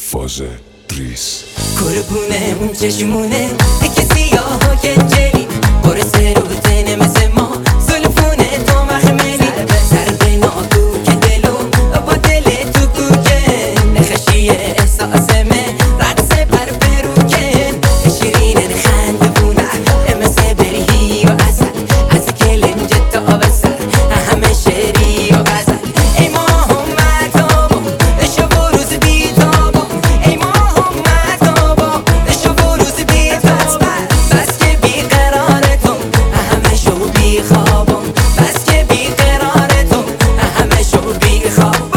فاز ریس قربونه اون چشمونه که سیاه که جلی قرصه رو تنه مثل ما زلفونه تو مخملی سر بینا تو که دلو با دل تو کوکن نخشی احساسمه رقص بر بروکن شیرین خندبونه مثل برهی و اصل از کلنج تا بسر همه شعری و غزل ای ماه اومد تابو شب و روز بی تابو ای ماه اومد تابو شب و روز بی تابو بس که بی قرارتم همه شو بی خوابم بس که بی قرارتم همه شو بی خوابم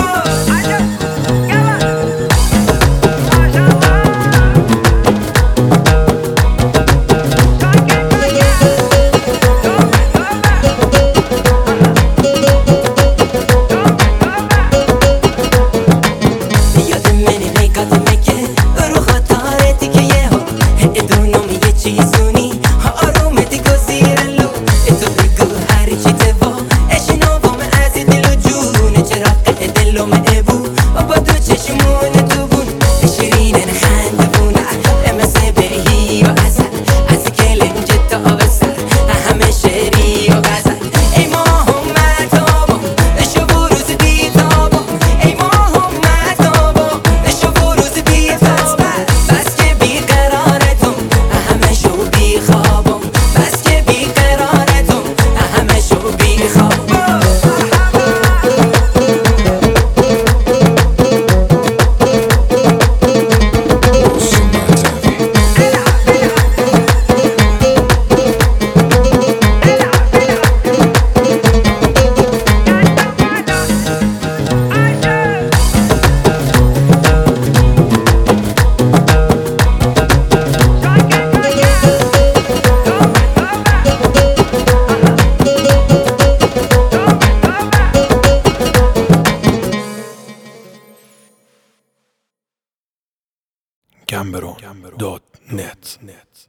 Gamberon.net